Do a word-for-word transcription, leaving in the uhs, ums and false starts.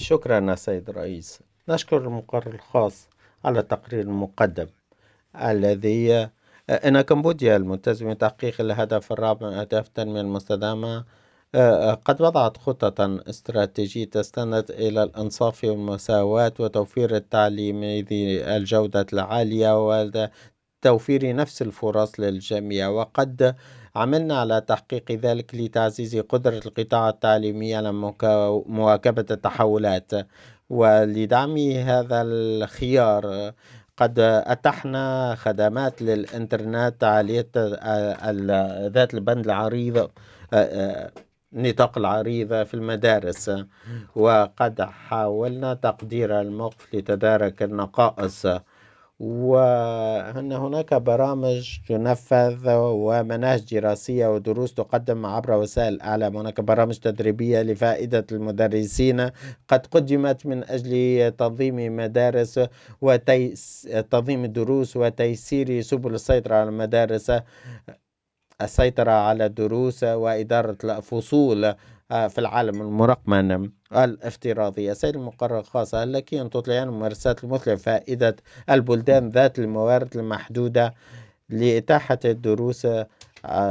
شكرا يا سيد الرئيس. نشكر المقرر الخاص على التقرير المقدم الذي إن كمبوديا الملتزمة بتحقيق الهدف الرابع من أهداف التنمية المستدامة قد وضعت خطة استراتيجية تستند إلى الإنصاف والمساواة وتوفير التعليم ذي الجودة العالية وتوفير نفس الفرص للجميع، وقد عملنا على تحقيق ذلك لتعزيز قدرة القطاع التعليمي على مواكبة التحولات. ولدعم هذا الخيار قد أتحنا خدمات للإنترنت عالية ذات البند العريض نطاق العريضة في المدارس، وقد حاولنا تقدير الموقف لتدارك النقائص. وأن هناك برامج تنفذ ومناهج دراسية ودروس تقدم عبر وسائل الإعلام. هناك برامج تدريبية لفائدة المدرسين قد قدمت من أجل تنظيم مدارس وتنظيم الدروس وتيسير سبل السيطرة على المدارس، السيطرة على الدروس وإدارة الفصول في العالم المرقمن الافتراضي. السيد المقرر الخاص، هل لك أن تطلعين الممارسات المثلى فائدة البلدان ذات الموارد المحدودة لإتاحة الدروس